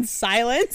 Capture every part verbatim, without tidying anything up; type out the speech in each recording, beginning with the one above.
silence.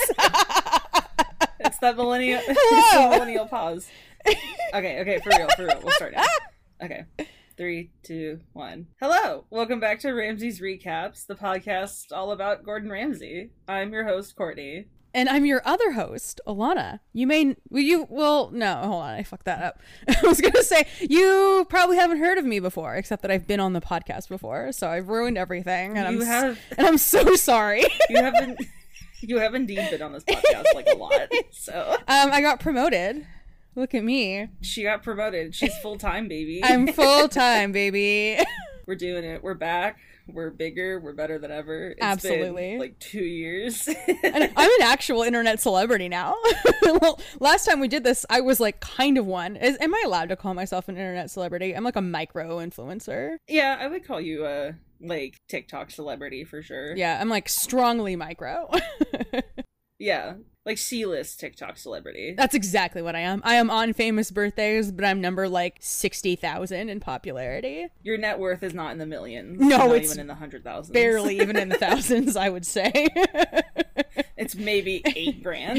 It's that millennial, it's the millennial pause. Okay, okay, for real, for real. We'll start now. Okay. Three, two, one. Hello! Welcome back to Ramsey's Recaps, the podcast all about Gordon Ramsay. I'm your host, Courtney. And I'm your other host, Alana. You may, well, you, well, no, hold on, I fucked that up. I was gonna say, you probably haven't heard of me before, except that I've been on the podcast before, so I've ruined everything, and You I'm, have- and I'm so sorry. You haven't, you have indeed been on this podcast, like, a lot, so. Um, I got promoted. Look at me. She got promoted. She's full-time, baby. I'm full-time, baby. We're doing it. We're back. We're bigger. We're better than ever. It's Absolutely. been, like, two years. And I'm an actual internet celebrity now. Well, last time we did this, I was, like, kind of one. Is, am I allowed to call myself an internet celebrity? I'm, like, a micro-influencer. Yeah, I would call you a, like, TikTok celebrity for sure. Yeah, I'm, like, strongly micro. Yeah, like C-list TikTok celebrity. That's exactly what I am. I am on famous birthdays, but I'm number like sixty thousand in popularity. Your net worth is not in the millions. No, not it's even in the hundred thousands. Barely even in the thousands, I would say. It's maybe eight grand.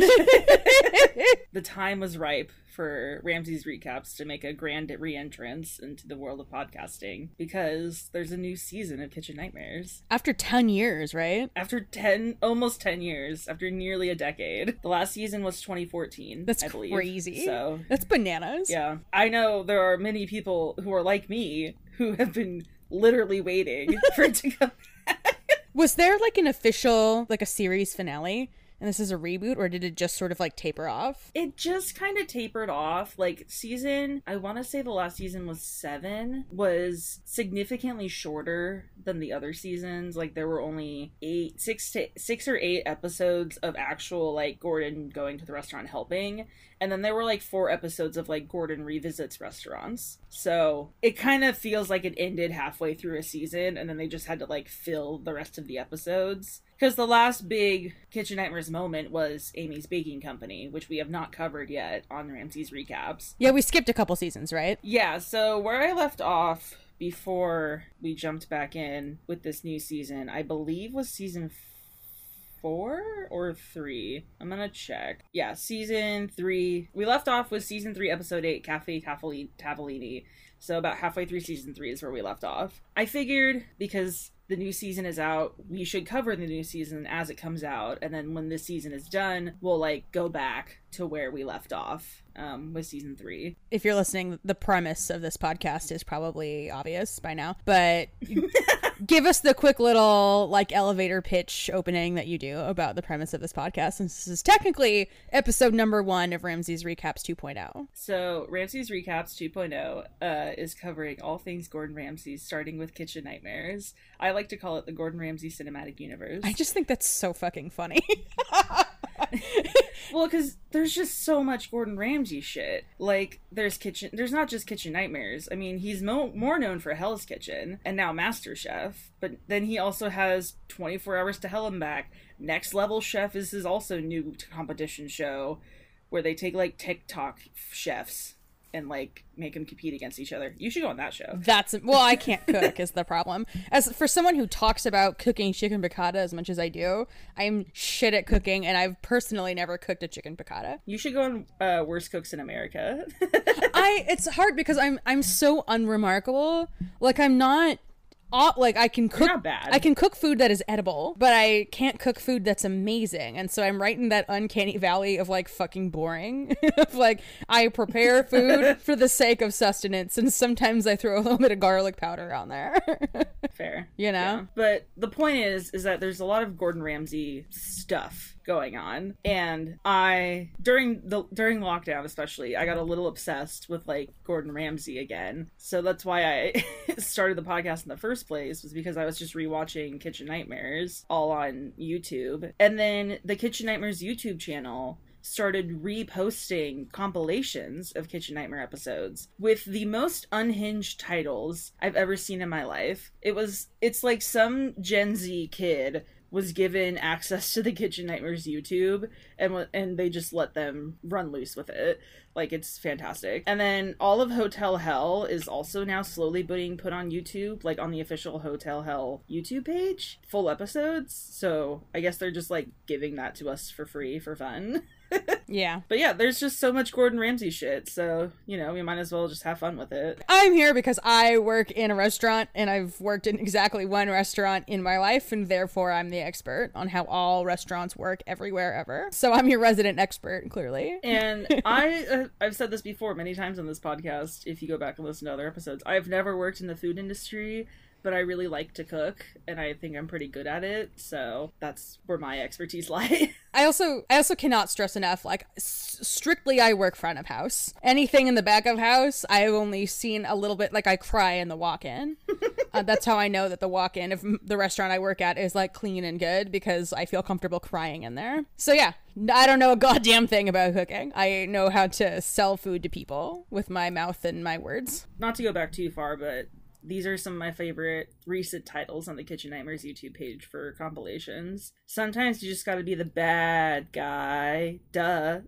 The time was ripe for Ramsey's Recaps to make a grand re-entrance into the world of podcasting because there's a new season of Kitchen Nightmares. After ten years, right? After ten, almost ten years, after nearly a decade. The last season was twenty fourteen, That's I believe. crazy. So, that's bananas. yeah. I know there are many people who are like me who have been literally waiting for it to come back. Was there like an official, like a series finale? And this is a reboot, or did it just sort of like taper off? It just kind of tapered off. Like, season, I want to say the last season was seven, was significantly shorter than the other seasons. Like, there were only eight, six to six or eight episodes of actual, like, Gordon going to the restaurant helping. And then there were like four episodes of like Gordon revisits restaurants. So it kind of feels like it ended halfway through a season and then they just had to like fill the rest of the episodes. Because the last big Kitchen Nightmares moment was Amy's Baking Company, which we have not covered yet on Ramsey's Recaps. Yeah, we skipped a couple seasons, right? Yeah, so where I left off before we jumped back in with this new season, I believe was season four. Four or three? I'm gonna check. Yeah, season three. We left off with season three, episode eight, Cafe Tavellini. Tavellini. So about halfway through season three is where we left off. I figured because the new season is out, we should cover the new season as it comes out, and then when this season is done, we'll like go back to where we left off um, with season three. If you're listening, the premise of this podcast is probably obvious by now, but give us the quick little like elevator pitch opening that you do about the premise of this podcast, since this is technically episode number one of Ramsey's Recaps two point oh. So Ramsey's Recaps two point oh uh, is covering all things Gordon Ramsay, starting with Kitchen Nightmares. I like to call it the Gordon Ramsay Cinematic Universe. I just think that's so fucking funny. Well, because there's just so much Gordon Ramsay shit. Like, there's kitchen, there's not just Kitchen Nightmares. I mean, he's mo- more known for Hell's Kitchen and now MasterChef, but then he also has twenty-four Hours to Hell and Back. Next Level Chef is his also new competition show where they take like TikTok chefs and like make them compete against each other. You should go on that show. That's well, I can't cook is the problem. As for someone who talks about cooking chicken piccata as much as I do, I'm shit at cooking, and I've personally never cooked a chicken piccata. You should go on uh, Worst Cooks in America. I it's hard because I'm I'm so unremarkable. Like I'm not. Uh, like I can cook, You're not bad. I can cook food that is edible, but I can't cook food that's amazing. And so I'm right in that uncanny valley of like fucking boring. Of like I prepare food for the sake of sustenance, and sometimes I throw a little bit of garlic powder on there. Fair, you know. Yeah. But the point is, is that there's a lot of Gordon Ramsay stuff going on, and I during the during lockdown especially I got a little obsessed with like Gordon Ramsay again, so that's why I started the podcast in the first place, was because I was just rewatching Kitchen Nightmares all on YouTube, and then the Kitchen Nightmares YouTube channel started reposting compilations of Kitchen Nightmare episodes with the most unhinged titles I've ever seen in my life. It was it's like some Gen Z kid was given access to the Kitchen Nightmares YouTube, and and they just let them run loose with it. Like, it's fantastic. And then all of Hotel Hell is also now slowly being put on YouTube, like on the official Hotel Hell YouTube page, full episodes. So I guess they're just like giving that to us for free for fun. Yeah. But yeah, there's just so much Gordon Ramsay shit, so, you know, we might as well just have fun with it. I'm here because I work in a restaurant, and I've worked in exactly one restaurant in my life, and therefore I'm the expert on how all restaurants work everywhere ever. So I'm your resident expert, clearly. And I, uh, I've said this before many times on this podcast, if you go back and listen to other episodes, I've never worked in the food industry, but I really like to cook, and I think I'm pretty good at it, so that's where my expertise lies. I also I also cannot stress enough, like, s- strictly I work front of house. Anything in the back of house, I've only seen a little bit, like, I cry in the walk-in. uh, that's how I know that the walk-in of the restaurant I work at is, like, clean and good, because I feel comfortable crying in there. So yeah, I don't know a goddamn thing about cooking. I know how to sell food to people with my mouth and my words. Not to go back too far, but these are some of my favorite recent titles on the Kitchen Nightmares YouTube page for compilations. Sometimes you just gotta be the bad guy. Duh.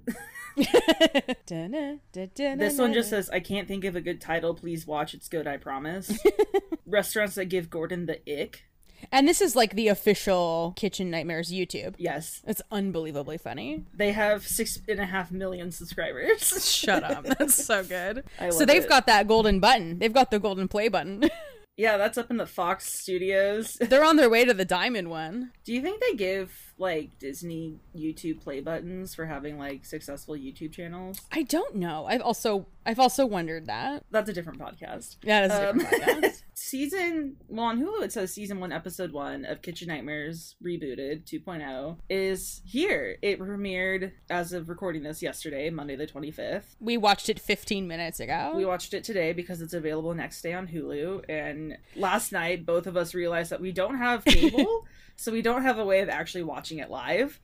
This one just says, I can't think of a good title. Please watch. It's good, I promise. Restaurants that give Gordon the ick. And this is like the official Kitchen Nightmares YouTube. Yes. It's unbelievably funny. They have six and a half million subscribers. Shut up. That's so good. I love so they've it. got that golden button. They've got the golden play button. Yeah, that's up in the Fox studios. They're on their way to the diamond one. Do you think they give, like, Disney YouTube play buttons for having, like, successful YouTube channels? I don't know. I've also I've also wondered that. That's a different podcast. Yeah, that's a Um, different podcast. Season, well, on Hulu it says season one, episode one of Kitchen Nightmares Rebooted two point oh is here. It premiered as of recording this yesterday, Monday the twenty-fifth. We watched it fifteen minutes ago. We watched it today because it's available next day on Hulu, and last night both of us realized that we don't have cable, so we don't have a way of actually watching it live.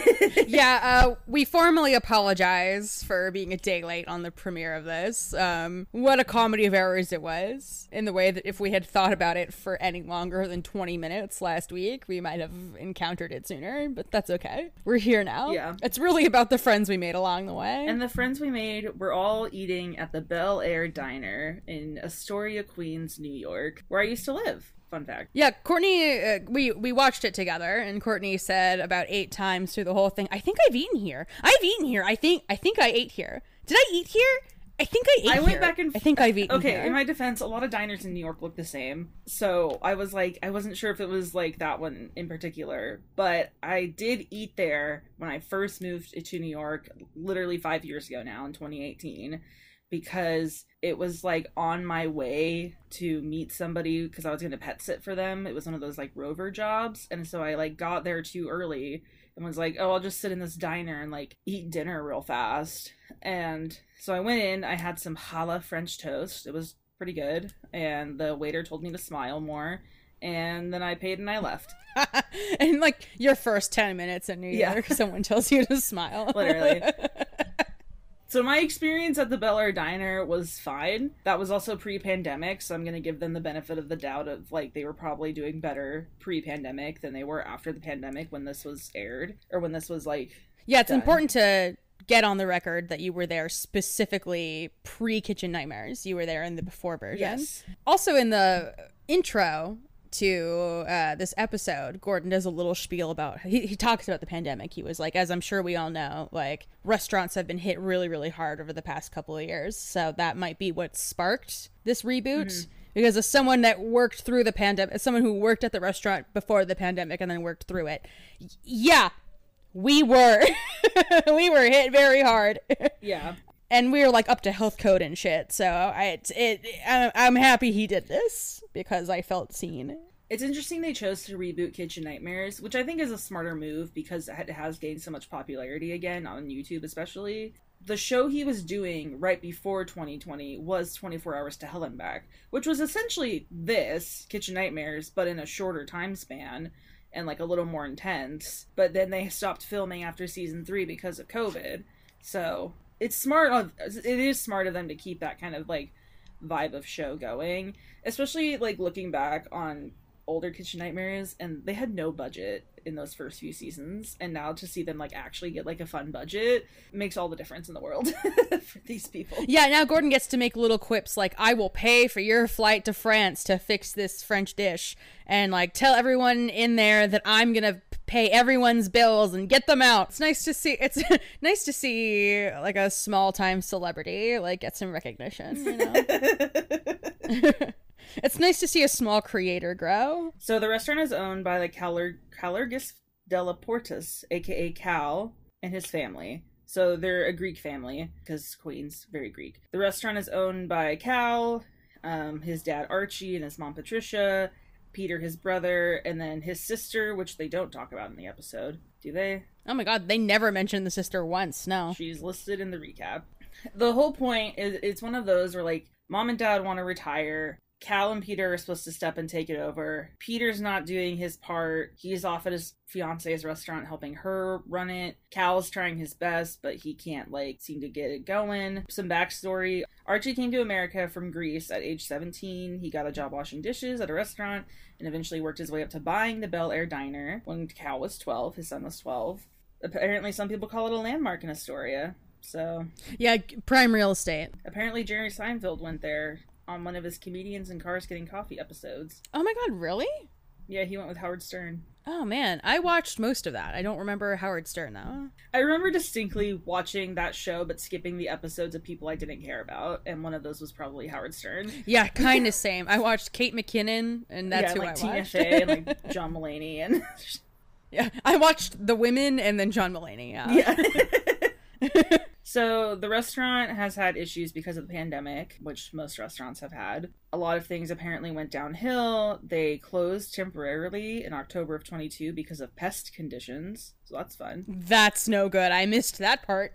yeah, uh, we formally apologize for being a day late on the premiere of this. Um, what a comedy of errors it was, in the way that if we had thought about it for any longer than twenty minutes last week, we might have encountered it sooner, but that's okay. We're here now. Yeah. It's really about the friends we made along the way. And the friends we made were all eating at the Bel Air Diner in Astoria, Queens, New York, where I used to live. Fun fact. Yeah, Courtney, uh, we, we watched it together, and Courtney said about eight times through the whole thing, I think I've eaten here. I've eaten here. I think I think I ate here. Did I eat here? I think I ate I here. went back and I think I've eaten okay, here. in my defense, a lot of diners in New York look the same. So I was like, I wasn't sure if it was like that one in particular, but I did eat there when I first moved to New York, literally five years ago now in twenty eighteen. Because it was like on my way to meet somebody because I was going to pet sit for them. It was one of those like rover jobs. And so I like got there too early and was like, oh, I'll just sit in this diner and like eat dinner real fast. And so I went in, I had some challah French toast. It was pretty good. And the waiter told me to smile more. And then I paid and I left. And like your first ten minutes in New York, yeah. Someone tells you to smile. Literally. So my experience at the Bel Air Diner was fine. That was also pre-pandemic, so I'm going to give them the benefit of the doubt of, like, they were probably doing better pre-pandemic than they were after the pandemic when this was aired, or when this was, like, yeah, it's done. important to get on the record that you were there specifically pre-Kitchen Nightmares. You were there in the before version. Yes. Also in the intro to uh, this episode, Gordon does a little spiel about, he, he talks about the pandemic. He was like, as I'm sure we all know, like, restaurants have been hit really, really hard over the past couple of years. So that might be what sparked this reboot. Mm-hmm. Because as someone that worked through the pandemic, as someone who worked at the restaurant before the pandemic and then worked through it, yeah, we were. We were hit very hard. Yeah. And we were like up to health code and shit. So I, it, it, I'm happy he did this because I felt seen. It's interesting they chose to reboot Kitchen Nightmares, which I think is a smarter move because it has gained so much popularity again on YouTube especially. The show he was doing right before twenty twenty was twenty-four hours to Hell and Back, which was essentially this, Kitchen Nightmares, but in a shorter time span and like a little more intense. But then they stopped filming after season three because of COVID. So it's smart of it is smart of them to keep that kind of like vibe of show going, especially like looking back on older Kitchen Nightmares, and they had no budget in those first few seasons, and now to see them like actually get like a fun budget makes all the difference in the world for these people. Yeah, now Gordon gets to make little quips like, I will pay for your flight to France to fix this French dish, and like tell everyone in there that I'm gonna pay everyone's bills and get them out. It's nice to see it's nice to see like a small time celebrity like get some recognition, you know. It's nice to see a small creator grow. So the restaurant is owned by the Caler- Calergis Della Portas, aka Cal, and his family. So they're a Greek family, because Queen's very Greek. The restaurant is owned by Cal, um, his dad Archie, and his mom Patricia, Peter, his brother, and then his sister, which they don't talk about in the episode. Do they? Oh my god, they never mentioned the sister once, no. She's listed in the recap. The whole point is it's one of those where, like, mom and dad want to retire. Cal and Peter are supposed to step and take it over. Peter's not doing his part. He's off at his fiance's restaurant helping her run it. Cal's trying his best, but he can't, like, seem to get it going. Some backstory. Archie came to America from Greece at age seventeen. He got a job washing dishes at a restaurant and eventually worked his way up to buying the Bel Air Diner when Cal was twelve. His son was twelve. Apparently some people call it a landmark in Astoria. So yeah, prime real estate. Apparently Jerry Seinfeld went there on one of his Comedians in Cars Getting Coffee episodes. Oh my god, really? Yeah, he went with Howard Stern. Oh man, I watched most of that. I don't remember Howard Stern though. I remember distinctly watching that show but skipping the episodes of people I didn't care about, and one of those was probably Howard Stern. Yeah, kind of same. I watched Kate McKinnon, and that's yeah, who like I Tina watched. Fey and like John Mulaney and yeah, I watched The Women and then John Mulaney. Yeah. Yeah. So the restaurant has had issues because of the pandemic, which most restaurants have had. A lot of things apparently went downhill. They closed temporarily in October of twenty-two because of pest conditions. So that's fun. That's no good. I missed that part.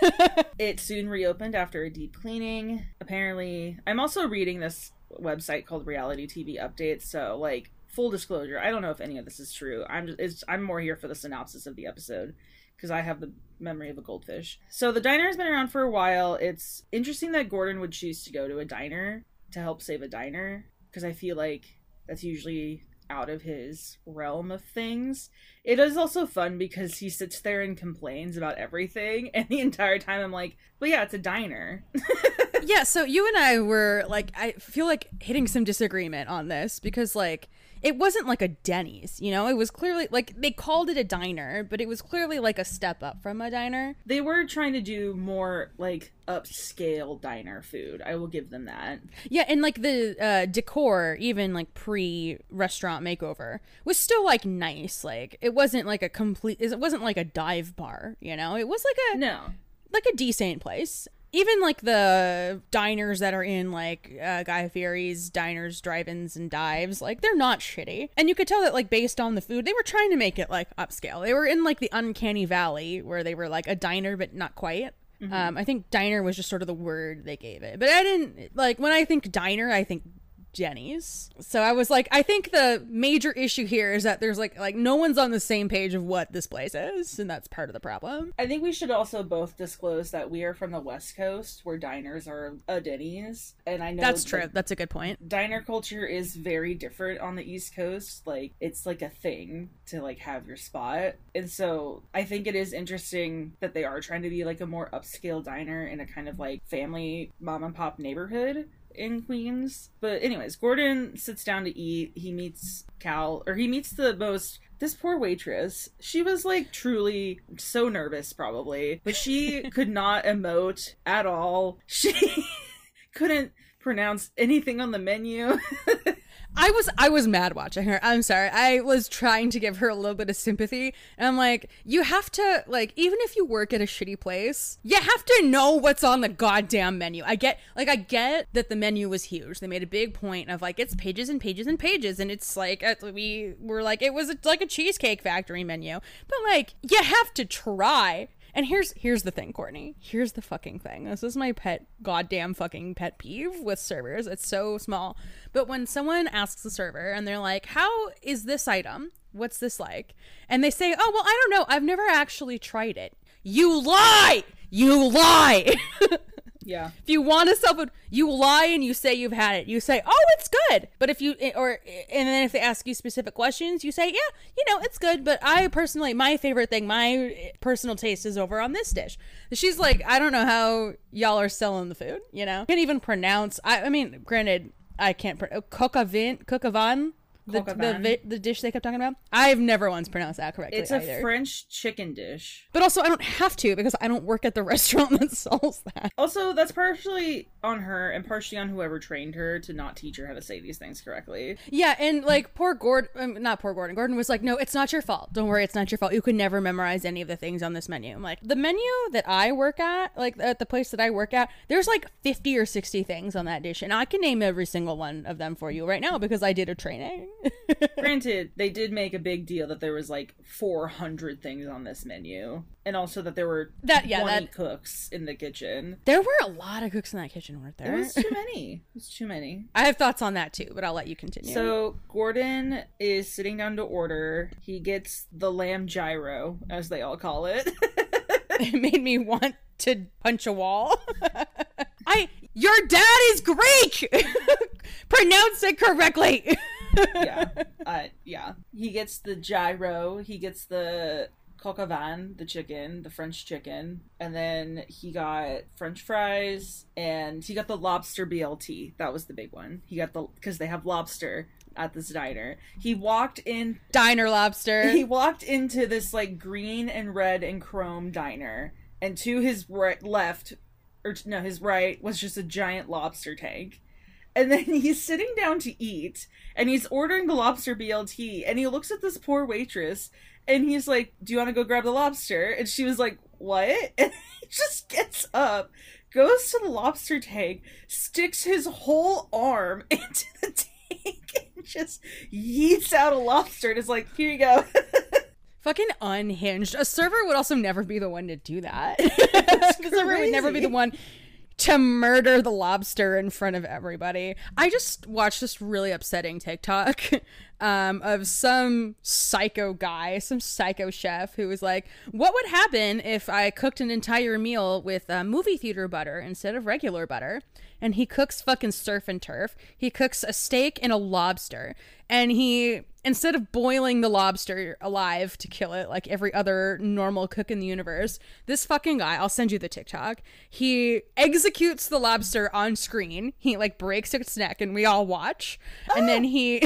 It soon reopened after a deep cleaning. Apparently, I'm also reading this website called Reality T V Updates, so like full disclosure, I don't know if any of this is true. I'm just it's, I'm more here for the synopsis of the episode, because I have the memory of a goldfish. So the diner has been around for a while. It's interesting that Gordon would choose to go to a diner to help save a diner, because I feel like that's usually out of his realm of things. It is also fun because he sits there and complains about everything, and the entire time I'm like, well, yeah, it's a diner. Yeah, so you and I were like, I feel like hitting some disagreement on this, because like it wasn't like a Denny's, you know? It was clearly like they called it a diner, but it was clearly like a step up from a diner. They were trying to do more like upscale diner food. I will give them that. Yeah, and like the uh, decor, even like pre-restaurant makeover, was still like nice. Like it wasn't like a complete, it wasn't like a dive bar, you know? It was like a no, like a decent place. Even like the diners that are in like uh, Guy Fieri's diners, drive-ins, and dives, like they're not shitty. And you could tell that like based on the food, they were trying to make it like upscale. They were in like the uncanny valley where they were like a diner, but not quite. Mm-hmm. Um, I think diner was just sort of the word they gave it. But I didn't like when I think diner, I think Jenny's. So I was like, I think the major issue here is that there's like like no one's on the same page of what this place is, and that's part of the problem. I think we should also both disclose that we are from the West Coast, where diners are a Denny's, and I know that's true. That's a good point. Diner culture is very different on the East Coast. Like it's like a thing to like have your spot, and so I think it is interesting that they are trying to be like a more upscale diner in a kind of like family mom and pop neighborhood in Queens. But anyways, Gordon sits down to eat. He meets Cal, or he meets the most, this poor waitress. She was like truly so nervous probably, but she could not emote at all. She couldn't pronounce anything on the menu. I was I was mad watching her. I'm sorry. I was trying to give her a little bit of sympathy. And I'm like, you have to, like, even if you work at a shitty place, you have to know what's on the goddamn menu. I get, like, I get that the menu was huge. They made a big point of, like, it's pages and pages and pages. And it's like, we were like, it was like a Cheesecake Factory menu. But, like, you have to try. And here's here's the thing, Courtney. Here's the fucking thing. This is my pet goddamn fucking pet peeve with servers. It's so small. But when someone asks the server and they're like, how is this item? What's this like? And they say, oh, well, I don't know. I've never actually tried it. You lie! You lie! Yeah. If you want a soul food, you lie and you say you've had it. You say, oh, it's good. But if you, or, and then if they ask you specific questions, you say, yeah, you know, it's good. But I personally, my favorite thing, my personal taste is over on this dish. She's like, I don't know how y'all are selling the food, you know? Can't even pronounce, I, I mean, granted, I can't, pro- Coqavin, Coqavan? The, the the dish they kept talking about. I've never once pronounced that correctly. It's a either. French chicken dish. But also, I don't have to because I don't work at the restaurant that sells that. Also, that's partially on her and partially on whoever trained her to not teach her how to say these things correctly. Yeah, and like poor Gordon, um, not poor Gordon. Gordon was like, no, it's not your fault. Don't worry, it's not your fault. You could never memorize any of the things on this menu. I'm like, the menu that I work at, like at the place that I work at, there's like fifty or sixty things on that dish, and I can name every single one of them for you right now because I did a training. Granted, they did make a big deal that there was like four hundred things on this menu, and also that there were that yeah twenty that, cooks in the kitchen. There were a lot of cooks in that kitchen, weren't there? It was too many. It was too many. I have thoughts on that too, but I'll let you continue. So Gordon is sitting down to order. He gets the lamb gyro, as they all call it. It made me want to punch a wall. I your dad is Greek. Pronounce it correctly. yeah, uh, yeah. He gets the gyro. He gets the coq au vin, the chicken, the French chicken, and then he got French fries, and he got the lobster B L T. That was the big one. He got the because they have lobster at this diner. He walked in diner lobster. He walked into this like green and red and chrome diner, and to his right, left, or no, his right was just a giant lobster tank. And then he's sitting down to eat, and he's ordering the lobster B L T, and he looks at this poor waitress, and he's like, do you want to go grab the lobster? And she was like, what? And he just gets up, goes to the lobster tank, sticks his whole arm into the tank, and just yeets out a lobster, and is like, here you go. Fucking unhinged. A server would also never be the one to do that. The server would never be the one to murder the lobster in front of everybody. I just watched this really upsetting TikTok um, of some psycho guy, some psycho chef who was like, what would happen if I cooked an entire meal with uh, movie theater butter instead of regular butter? And he cooks fucking surf and turf. He cooks a steak and a lobster. And he, instead of boiling the lobster alive to kill it like every other normal cook in the universe, this fucking guy, I'll send you the TikTok, he executes the lobster on screen. He like breaks its neck and we all watch. And oh. then he...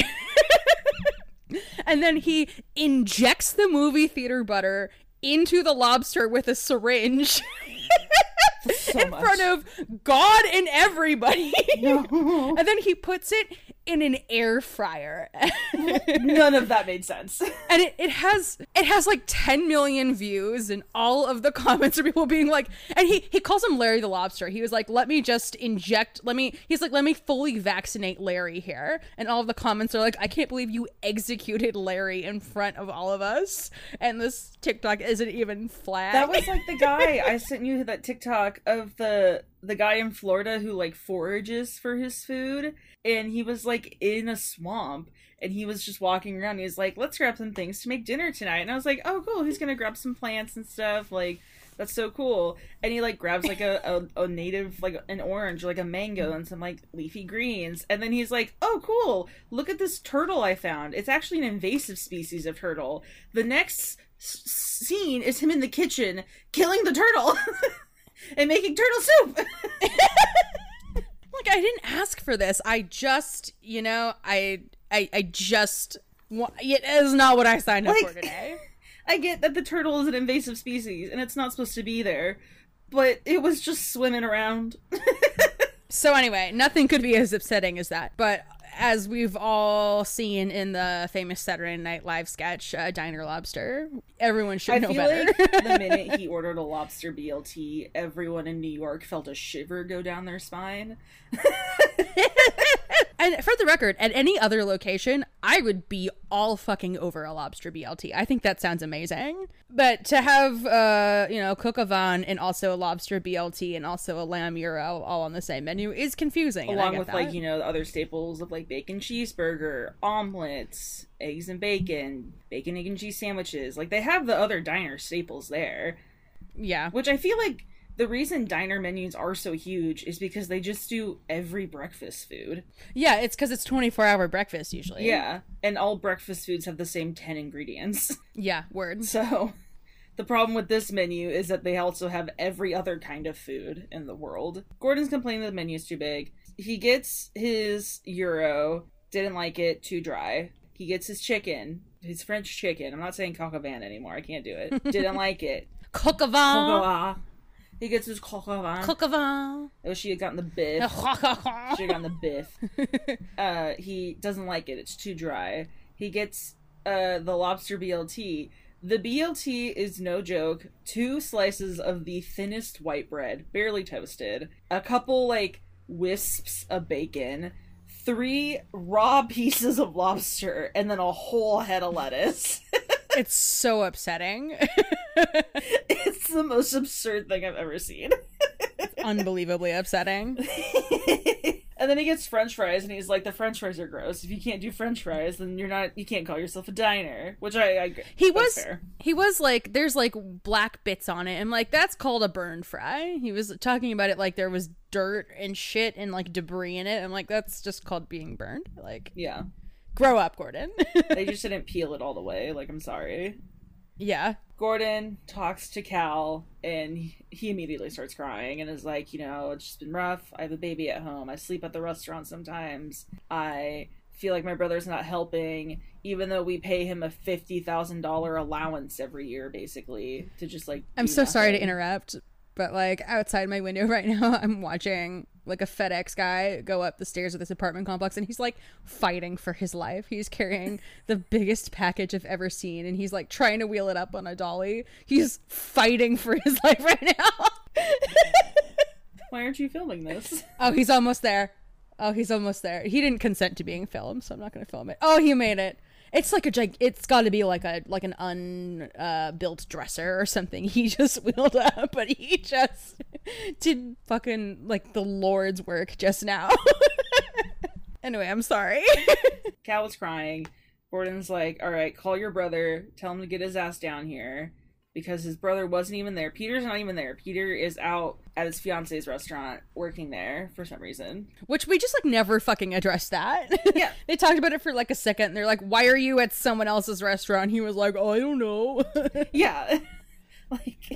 and then he injects the movie theater butter into the lobster with a syringe. So in much. Front of God and everybody. No. And then he puts it in an air fryer. None of that made sense. And it, it has it has like ten million views, and all of the comments are people being like, and he he calls him Larry the Lobster. He was like, let me just inject let me he's like let me fully vaccinate Larry here. And all of the comments are like, I can't believe you executed Larry in front of all of us. And this TikTok isn't even flagged. That was like the guy I sent you that TikTok of the the guy in Florida who like forages for his food, and he was like in a swamp, and he was just walking around. He was like, let's grab some things to make dinner tonight. And I was like, oh cool, he's gonna grab some plants and stuff, like that's so cool. And he like grabs like a, a, a native, like an orange, like a mango, and some like leafy greens. And then he's like, oh cool, look at this turtle I found. It's actually an invasive species of turtle. The next s- scene is him in the kitchen killing the turtle. And making turtle soup. Like, I didn't ask for this. I just, you know, I, I, I just, it is not what I signed up like, for today. I get that the turtle is an invasive species and it's not supposed to be there, but it was just swimming around. So anyway, nothing could be as upsetting as that. But as we've all seen in the famous Saturday Night Live sketch, uh, Diner Lobster, everyone should I know feel better. Like the minute he ordered a lobster B L T, everyone in New York felt a shiver go down their spine. And for the record, at any other location, I would be all fucking over a lobster B L T. I think that sounds amazing. But to have, uh, you know, coq au vin and also a lobster B L T and also a lamb gyro all on the same menu is confusing. Along with, that. like, you know, the other staples of, like, bacon cheeseburger, omelets, eggs and bacon, bacon, egg, and cheese sandwiches. Like, they have the other diner staples there. Yeah. Which I feel like the reason diner menus are so huge is because they just do every breakfast food. Yeah, it's because it's twenty-four hour breakfast usually. Yeah, and all breakfast foods have the same ten ingredients. Yeah, word. So the problem with this menu is that they also have every other kind of food in the world. Gordon's complaining that the menu's too big. He gets his gyro, didn't like it, too dry. He gets his chicken, his French chicken. I'm not saying coq au vin anymore. I can't do it. Didn't like it. Coq au vin. Coq au vin. He gets his coq au vin. Coq au vin. Oh, she had gotten the biff. She had gotten the biff. Uh, he doesn't like it. It's too dry. He gets uh, the lobster B L T. The B L T is no joke. Two slices of the thinnest white bread, barely toasted. A couple, like, wisps of bacon. Three raw pieces of lobster. And then a whole head of lettuce. It's so upsetting. It's the most absurd thing I've ever seen. It's unbelievably upsetting. And then he gets French fries, and he's like, "The French fries are gross. If you can't do French fries, then you're not. You can't call yourself a diner." Which I, I he was. was Fair. He was like, "There's like black bits on it," and like that's called a burned fry. He was talking about it like there was dirt and shit and like debris in it. I'm like, that's just called being burned. Like, yeah, grow up, Gordon. They just didn't peel it all the way. Like, I'm sorry. Yeah. Gordon talks to Cal, and he immediately starts crying and is like, you know, it's just been rough. I have a baby at home. I sleep at the restaurant sometimes. I feel like my brother's not helping, even though we pay him a fifty thousand dollars allowance every year, basically, to just, like, I'm so nothing. sorry to interrupt, but, like, outside my window right now, I'm watching, like, a FedEx guy go up the stairs of this apartment complex, and he's, like, fighting for his life. He's carrying the biggest package I've ever seen, and he's, like, trying to wheel it up on a dolly. He's fighting for his life right now. Why aren't you filming this? Oh, he's almost there. Oh, he's almost there. He didn't consent to being filmed, so I'm not going to film it. Oh, he made it. It's like a gig. It's got to be like a like an unbuilt uh, dresser or something. He just wheeled up, but he just did fucking like the Lord's work just now. Anyway, I'm sorry. Cal was crying. Gordon's like, "All right, call your brother. Tell him to get his ass down here." Because his brother wasn't even there. Peter's not even there. Peter is out at his fiance's restaurant working there for some reason. Which we just like never fucking addressed that. Yeah. They talked about it for like a second. And they're like, "Why are you at someone else's restaurant?" He was like, "Oh, I don't know." Yeah. Like,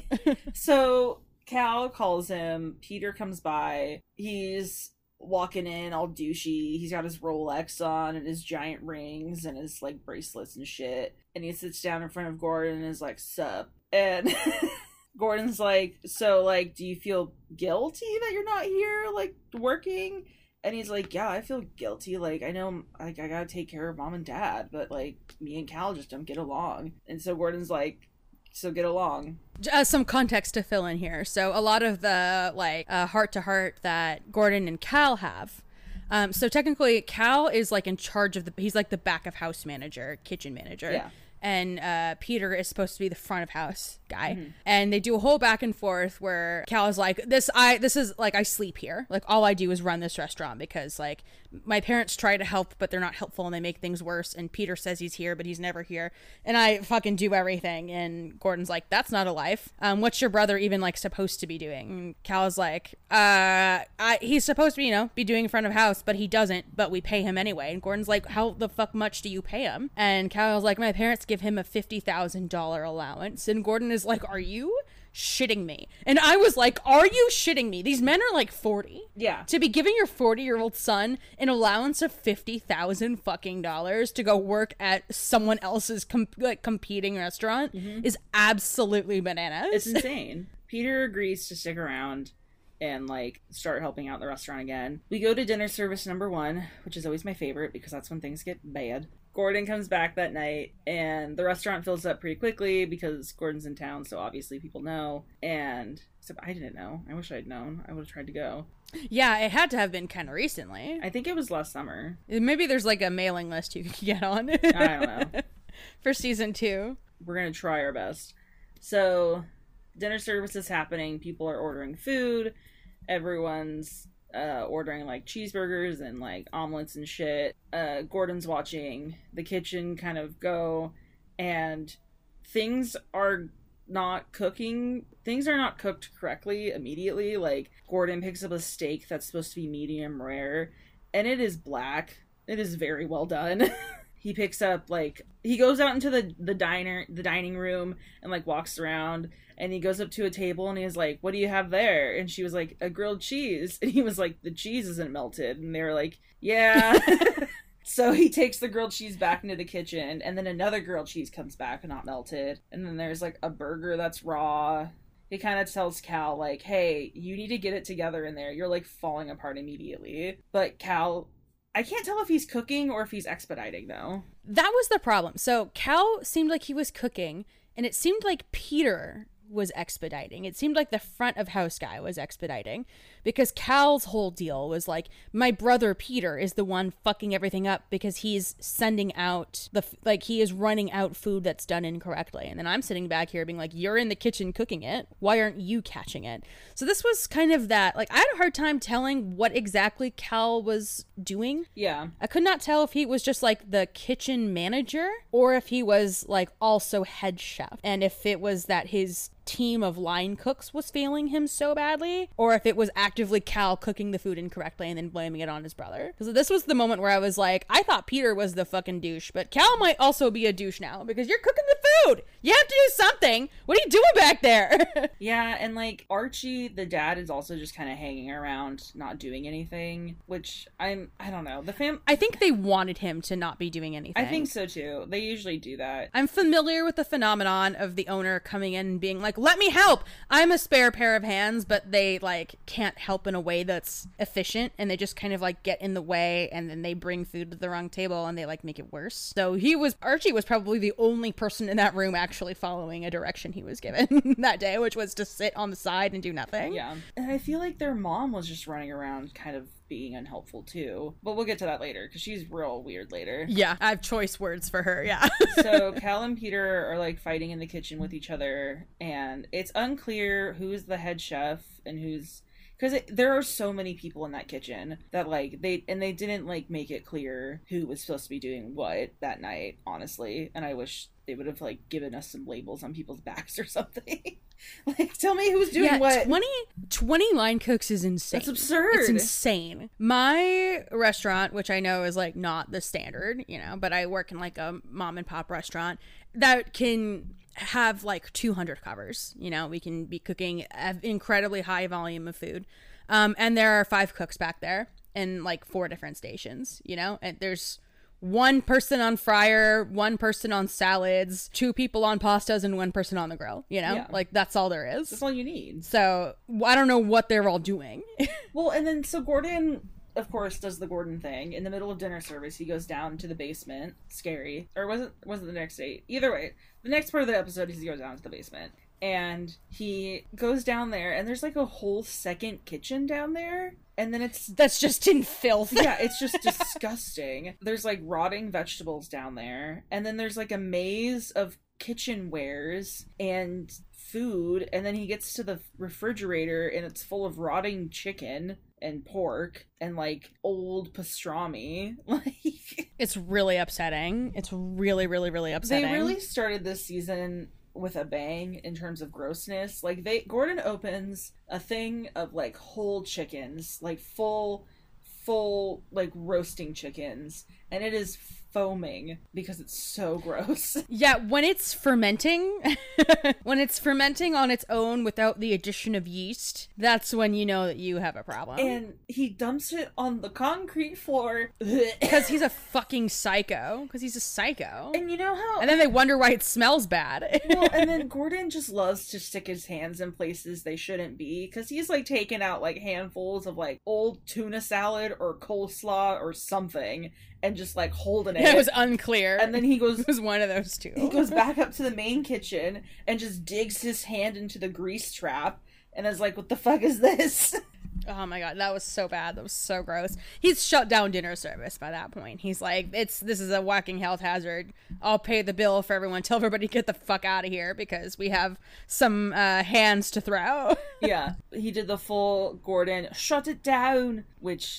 so Cal calls him. Peter comes by. He's walking in all douchey. He's got his Rolex on and his giant rings and his like bracelets and shit. And he sits down in front of Gordon and is like, "Sup?" And Gordon's like, "So, like, do you feel guilty that you're not here, like, working?" And he's like, "Yeah, I feel guilty. Like, I know, like, I gotta take care of mom and dad, but, like, me and Cal just don't get along." And so Gordon's like, "So get along." Uh, some context to fill in here. So a lot of the, like, uh, heart-to-heart that Gordon and Cal have. Um, so technically, Cal is, like, in charge of the... He's, like, the back-of-house manager, kitchen manager. Yeah. And uh, Peter is supposed to be the front of house guy. Mm-hmm. And they do a whole back and forth where Cal is like, this I this is like I sleep here. Like all I do is run this restaurant because like my parents try to help but they're not helpful and they make things worse. And Peter says he's here but he's never here. And I fucking do everything. And Gordon's like, "That's not a life. Um, what's your brother even like supposed to be doing?" And Cal is like, uh, I he's supposed to be, you know, be doing front of house, but he doesn't, but we pay him anyway. And Gordon's like, "How the fuck much do you pay him?" And Cal's like, "My parents give him a fifty thousand dollars allowance." And Gordon is like, "Are you shitting me?" And I was like, "Are you shitting me? These men are like forty. Yeah. To be giving your forty year old son an allowance of fifty thousand fucking dollars to go work at someone else's com- like competing restaurant mm-hmm. is absolutely bananas." It's insane. Peter agrees to stick around and like start helping out the restaurant again. We go to dinner service number one, which is always my favorite because that's when things get bad. Gordon comes back that night, and the restaurant fills up pretty quickly because Gordon's in town, so obviously people know. And except I didn't know. I wish I'd known. I would have tried to go. Yeah, it had to have been kind of recently. I think it was last summer. Maybe there's like a mailing list you can get on. I don't know. For season two. We're going to try our best. So, dinner service is happening. People are ordering food. Everyone's uh ordering like cheeseburgers and like omelets and shit. uh Gordon's watching the kitchen kind of go, and things are not cooking. Things are not cooked correctly immediately. Like, Gordon picks up a steak that's supposed to be medium rare, and it is black. It is very well done. He picks up, like, he goes out into the, the diner, the dining room, and, like, walks around, and he goes up to a table, and he's like, what do you have there? And she was like, a grilled cheese. And he was like, the cheese isn't melted. And they were like, yeah. So he takes the grilled cheese back into the kitchen, and then another grilled cheese comes back, not melted. And then there's, like, a burger that's raw. He kind of tells Cal, like, hey, you need to get it together in there. You're, like, falling apart immediately. But Cal... I can't tell if he's cooking or if he's expediting, though. That was the problem. So Cal seemed like he was cooking, and it seemed like Peter was expediting. It seemed like the front of house guy was expediting, because Cal's whole deal was like, my brother Peter is the one fucking everything up because he's sending out the, like, he is running out food that's done incorrectly. And then I'm sitting back here being like, you're in the kitchen cooking it. Why aren't you catching it? So this was kind of that, like, I had a hard time telling what exactly Cal was doing. Yeah. I could not tell if he was just like the kitchen manager or if he was like also head chef, and if it was that his team of line cooks was failing him so badly, or if it was actively Cal cooking the food incorrectly and then blaming it on his brother. Because this was the moment where I was like, I thought Peter was the fucking douche, but Cal might also be a douche now because you're cooking the food. You have to do something. What are you doing back there? Yeah, and like Archie, the dad, is also just kind of hanging around, not doing anything, which I'm, I don't know. The fam. I think they wanted him to not be doing anything. I think so too. They usually do that. I'm familiar with the phenomenon of the owner coming in and being like, let me help. I'm a spare pair of hands, but they like can't help in a way that's efficient, and they just kind of like get in the way, and then they bring food to the wrong table and they like make it worse. So he was, Archie was probably the only person in that room actually following a direction he was given that day, which was to sit on the side and do nothing. Yeah. And I feel like their mom was just running around kind of being unhelpful too, but we'll get to that later because she's real weird later. Yeah, I have choice words for her. Yeah. So Cal and Peter are like fighting in the kitchen with each other, and it's unclear who's the head chef and who's, because there are so many people in that kitchen that like they and they didn't like make it clear who was supposed to be doing what that night, honestly. And I wish they would have like given us some labels on people's backs or something. Like, tell me who's doing yeah, what. twenty, twenty line cooks is insane. That's absurd. It's insane. My restaurant, which I know is like not the standard, you know, but I work in like a mom and pop restaurant that can have like two hundred covers. You know, we can be cooking an incredibly high volume of food. Um, and there are five cooks back there in like four different stations, you know, and there's one person on fryer, one person on salads, two people on pastas, and one person on the grill, you know? Yeah. Like, that's all there is. That's all you need. So, I don't know what they're all doing. Well, and then, so Gordon, of course, does the Gordon thing. In the middle of dinner service, he goes down to the basement. Scary. Or was it, was it the next day? Either way, the next part of the episode is he goes down to the basement. And he goes down there, and there's like a whole second kitchen down there. And then it's... That's just in filth. Yeah, it's just disgusting. There's like rotting vegetables down there. And then there's like a maze of kitchenwares and food. And then he gets to the refrigerator, and it's full of rotting chicken and pork and like old pastrami. Like, it's really upsetting. It's really, really, really upsetting. They really started this season with a bang in terms of grossness. Like, they Gordon opens a thing of like whole chickens, like full full like roasting chickens, and it is foaming because it's so gross. Yeah, when it's fermenting, when it's fermenting on its own without the addition of yeast, that's when you know that you have a problem. And he dumps it on the concrete floor because he's a fucking psycho. Because he's a psycho. And you know how... And then they wonder why it smells bad. Well, and then Gordon just loves to stick his hands in places they shouldn't be, because he's like taking out like handfuls of like old tuna salad or coleslaw or something and just like holding it. It was unclear. And then he goes... It was one of those two. He goes back up to the main kitchen and just digs his hand into the grease trap and is like, what the fuck is this? Oh my god, that was so bad. That was so gross. He's shut down dinner service by that point. He's like, it's this is a walking health hazard. I'll pay the bill for everyone. Tell everybody to get the fuck out of here because we have some uh, hands to throw. Yeah. He did the full Gordon, shut it down, which...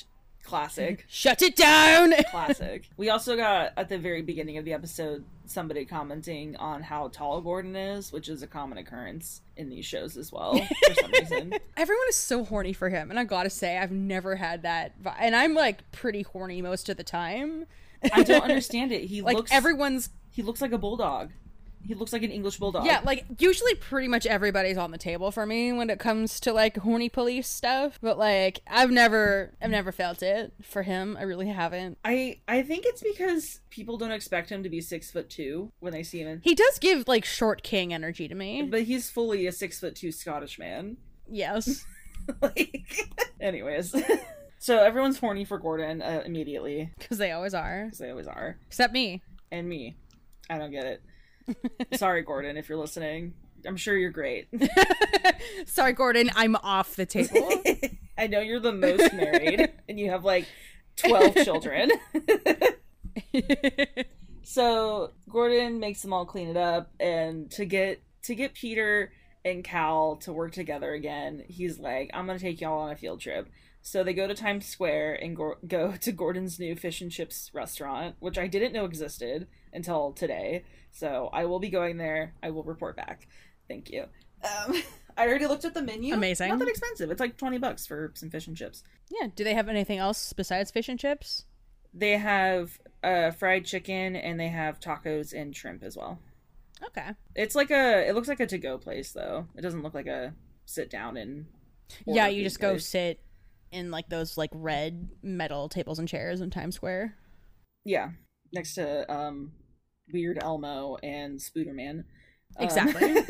Classic. Shut it down! Classic. We also got, at the very beginning of the episode, somebody commenting on how tall Gordon is, which is a common occurrence in these shows as well, for some reason. Everyone is so horny for him, and I gotta say, I've never had that vi- and I'm, like, pretty horny most of the time. I don't understand it. He like, looks... everyone's... He looks like a bulldog. He looks like an English bulldog. Yeah, like, usually pretty much everybody's on the table for me when it comes to, like, horny police stuff. But, like, I've never, I've never felt it for him. I really haven't. I, I think it's because people don't expect him to be six foot two when they see him. He does give, like, short king energy to me. But he's fully a six foot two Scottish man. Yes. Like, anyways. So everyone's horny for Gordon uh, immediately. Because they always are. Because they always are. Except me. And me. I don't get it. Sorry, Gordon, if you're listening. I'm sure you're great. Sorry, Gordon, I'm off the table. I know you're the most married, and you have like twelve children. So Gordon makes them all clean it up, and to get to get Peter and Cal to work together again, he's like, I'm gonna take y'all on a field trip. So they go to Times Square and go, go to Gordon's new fish and chips restaurant, which I didn't know existed until today. So I will be going there. I will report back. Thank you. Um, I already looked at the menu. Amazing. Not that expensive. It's like twenty bucks for some fish and chips. Yeah. Do they have anything else besides fish and chips? They have uh, fried chicken, and they have tacos and shrimp as well. Okay. It's like a, it looks like a to-go place, though. It doesn't look like a sit down and yeah, you just place. go sit in like those like red metal tables and chairs in Times Square. Yeah, next to um, Weird Elmo and Spooderman. Exactly.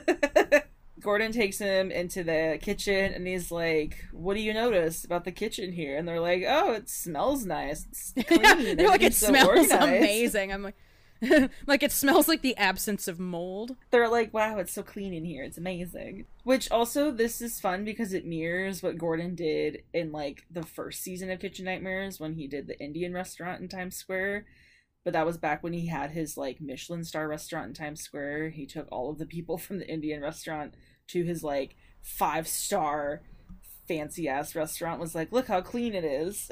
Um, Gordon takes him into the kitchen, and he's like, "What do you notice about the kitchen here?" And they're like, "Oh, it smells nice. It's clean. Yeah, they're like, it so smells organized." amazing. I'm like, like it smells like the absence of mold. They're like, wow, it's so clean in here. It's amazing. Which also, this is fun because it mirrors what Gordon did in like the first season of Kitchen Nightmares when he did the Indian restaurant in Times Square. But that was back when he had his like Michelin star restaurant in Times Square. He took all of the people from the Indian restaurant to his like five star fancy ass restaurant. Was like, look how clean it is.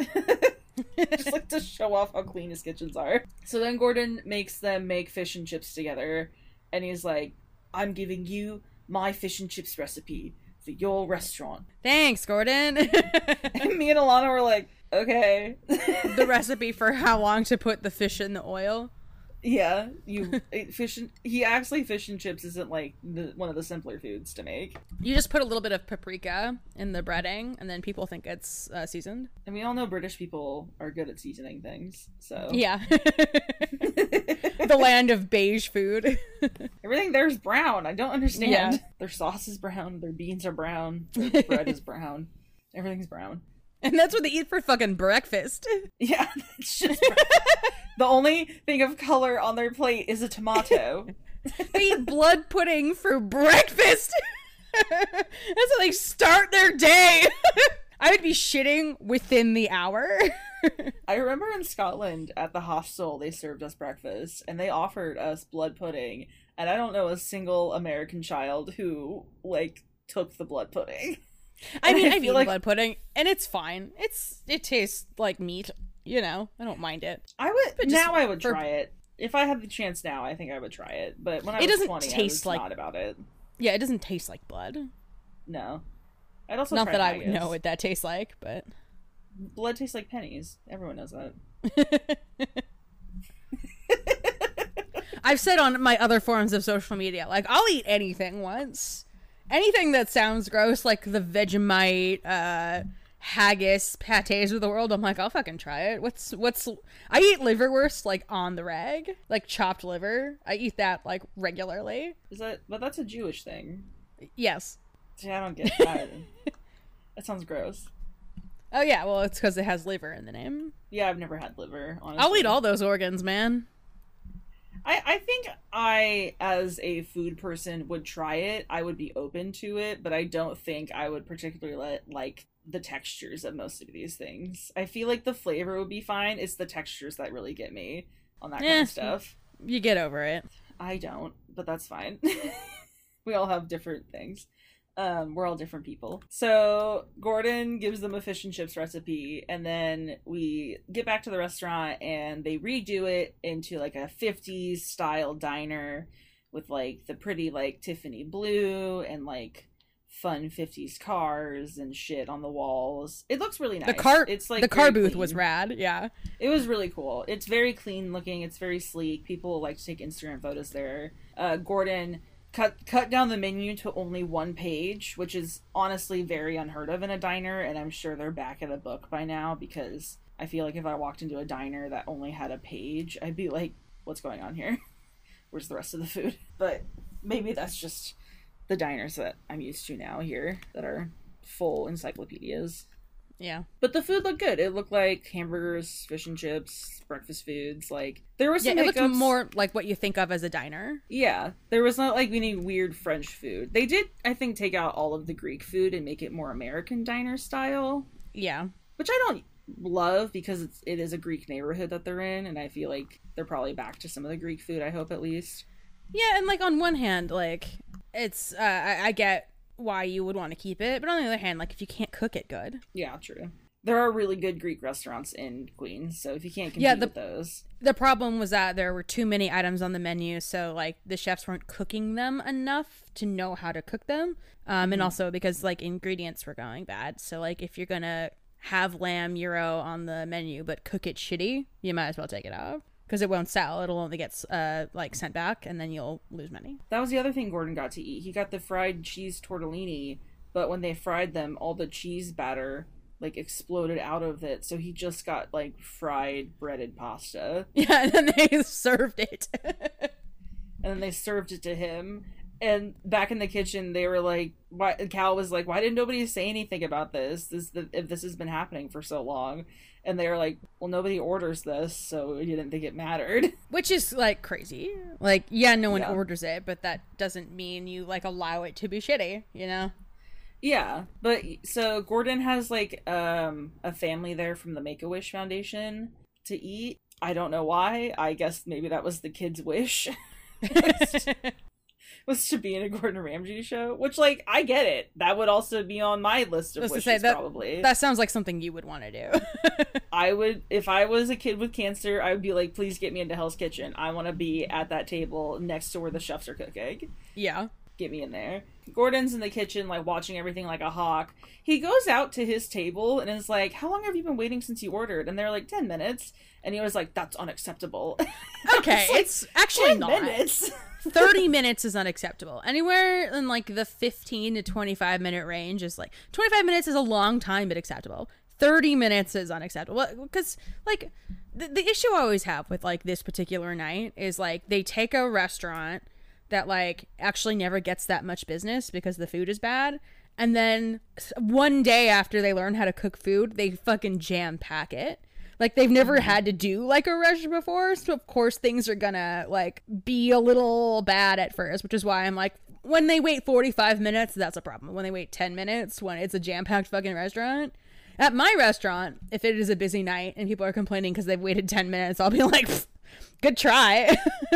Just like to show off how clean his kitchens are. So then Gordon makes them make fish and chips together, and he's like, I'm giving you my fish and chips recipe for your restaurant. Thanks, Gordon. And me and Alana were like, okay. The recipe for how long to put the fish in the oil. Yeah, you fish and, he actually fish and chips isn't like the, one of the simpler foods to make. You just put a little bit of paprika in the breading, and then people think it's uh, seasoned. And we all know British people are good at seasoning things, so yeah. The land of beige food. Everything there's brown. I don't understand. Yeah. Their sauce is brown. Their beans are brown. Their bread is brown. Everything's brown. And that's what they eat for fucking breakfast. Yeah, it's just the only thing of color on their plate is a tomato. They eat blood pudding for breakfast. That's how they start their day. I would be shitting within the hour. I remember in Scotland at the hostel they served us breakfast and they offered us blood pudding, and I don't know a single American child who like took the blood pudding. I mean, I I've eaten like... blood pudding, and it's fine. It's it tastes like meat, you know. I don't mind it. I would But now. I would for... try it if I had the chance. Now, I think I would try it. But when I it was doesn't twenty, taste I was like not about it. Yeah, it doesn't taste like blood. No, I'd also not try that haggis. I would know what that tastes like, but blood tastes like pennies. Everyone knows that. I've said on my other forms of social media, like I'll eat anything once. Anything that sounds gross, like the Vegemite, uh, haggis, pates of the world, I'm like, I'll fucking try it. What's, what's, I eat liverwurst, like, on the rag. Like, chopped liver. I eat that, like, regularly. Is that, but that's a Jewish thing. Yes. See, I don't get that. That sounds gross. Oh, yeah, well, it's because it has liver in the name. Yeah, I've never had liver, honestly. I'll eat all those organs, man. I, I think I, as a food person, would try it. I would be open to it, but I don't think I would particularly like the textures of most of these things. I feel like the flavor would be fine. It's the textures that really get me on that eh, kind of stuff. You get over it. I don't, but that's fine. We all have different things. Um, we're all different people. So Gordon gives them a fish and chips recipe, and then we get back to the restaurant and they redo it into like a fifties style diner with like the pretty like Tiffany blue and like fun fifties cars and shit on the walls. It looks really nice. The car, it's like the car booth clean. was rad. Yeah, it was really cool. It's very clean looking. It's very sleek. People like to take Instagram photos there. Uh, Gordon cut cut down the menu to only one page, which is honestly very unheard of in a diner, and I'm sure they're back at a book by now, because I feel like if I walked into a diner that only had a page, I'd be like, what's going on here? Where's the rest of the food? But maybe that's just the diners that I'm used to now here that are full encyclopedias. Yeah. But the food looked good. It looked like hamburgers, fish and chips, breakfast foods. Like, there was some yeah, it hiccups. looked more like what you think of as a diner. Yeah. There was not like any weird French food. They did, I think, take out all of the Greek food and make it more American diner style. Yeah. Which I don't love, because it's, it is a Greek neighborhood that they're in, and I feel like they're probably back to some of the Greek food, I hope, at least. Yeah, and like on one hand, like, it's, uh, I, I get why you would want to keep it, but on the other hand, like, if you can't cook it good. Yeah, true. There are really good Greek restaurants in Queens, so if you can't compete yeah, the, with those. The problem was that there were too many items on the menu, so, like, the chefs weren't cooking them enough to know how to cook them. Um, mm-hmm. And also because, like, ingredients were going bad. So, like, if you're gonna have lamb gyro on the menu but cook it shitty, you might as well take it out. Because it won't sell. It'll only get, uh, like, sent back, and then you'll lose money. That was the other thing Gordon got to eat. He got the fried cheese tortellini, but when they fried them, all the cheese batter, like, exploded out of it. So he just got, like, fried breaded pasta. Yeah, and then they served it. And then they served it to him. And back in the kitchen, they were like, why, Cal was like, why didn't nobody say anything about this? This the, if this has been happening for so long. And they were like, well, nobody orders this, so you didn't think it mattered. Which is, like, crazy. Like, yeah, no one yeah. orders it, but that doesn't mean you, like, allow it to be shitty, you know? Yeah, but so Gordon has, like, um, a family there from the Make-A-Wish Foundation to eat. I don't know why. I guess maybe that was the kid's wish. Was to be in a Gordon Ramsay show, which, like, I get it. That would also be on my list of wishes, say, that, probably. That sounds like something you would want to do. I would, if I was a kid with cancer, I would be like, please get me into Hell's Kitchen. I want to be at that table next to where the chefs are cooking. Yeah. Get me in there. Gordon's in the kitchen, like, watching everything like a hawk. He goes out to his table and is like, how long have you been waiting since you ordered? And they're like, ten minutes. And he was like, that's unacceptable. Okay, like, it's actually ten not. minutes. thirty minutes is unacceptable. Anywhere in, like, the fifteen to twenty-five minute range is, like, twenty-five minutes is a long time, but acceptable. thirty minutes is unacceptable. Because, like, the, the issue I always have with, like, this particular night is, like, they take a restaurant that, like, actually never gets that much business because the food is bad, and then one day after they learn how to cook food, they fucking jam pack it. Like, they've never had to do, like, a rush before, so of course things are gonna, like, be a little bad at first, which is why I'm like, when they wait forty-five minutes, that's a problem. When they wait ten minutes, when it's a jam-packed fucking restaurant. At my restaurant, if it is a busy night and people are complaining because they've waited ten minutes, I'll be like, good try.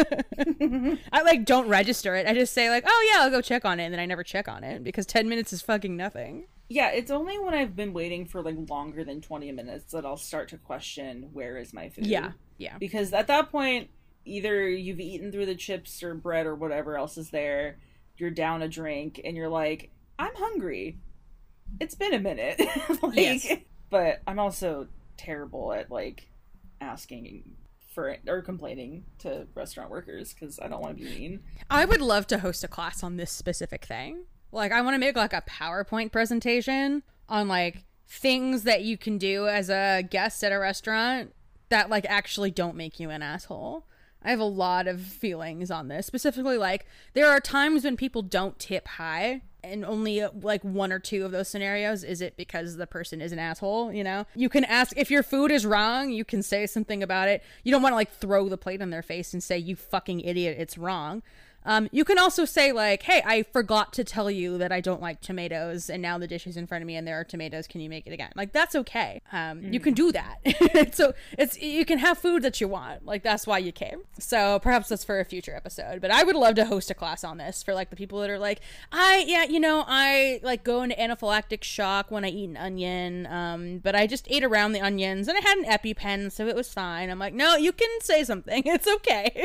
I, like, don't register it. I just say, like, oh, yeah, I'll go check on it, and then I never check on it, because ten minutes is fucking nothing. Yeah, it's only when I've been waiting for, like, longer than twenty minutes that I'll start to question, where is my food? Yeah, yeah. Because at that point, either you've eaten through the chips or bread or whatever else is there, you're down a drink, and you're like, I'm hungry. It's been a minute. Like, yes. But I'm also terrible at, like, asking for or complaining to restaurant workers, because I don't want to be mean. I would love to host a class on this specific thing. Like, I want to make, like, a PowerPoint presentation on, like, things that you can do as a guest at a restaurant that, like, actually don't make you an asshole. I have a lot of feelings on this. Specifically, like, there are times when people don't tip high, and only, like, one or two of those scenarios is it because the person is an asshole, you know? You can ask, if your food is wrong, you can say something about it. You don't want to, like, throw the plate on their face and say, you fucking idiot, it's wrong. Um, you can also say like, hey, I forgot to tell you that I don't like tomatoes, and now the dish is in front of me and there are tomatoes. Can you make it again? Like, that's okay. Um, mm. You can do that. So it's, you can have food that you want. Like, that's why you came. So perhaps that's for a future episode. But I would love to host a class on this for like the people that are like, I, yeah, you know, I like go into anaphylactic shock when I eat an onion. Um, but I just ate around the onions and I had an EpiPen, so it was fine. I'm like, no, you can say something. It's okay.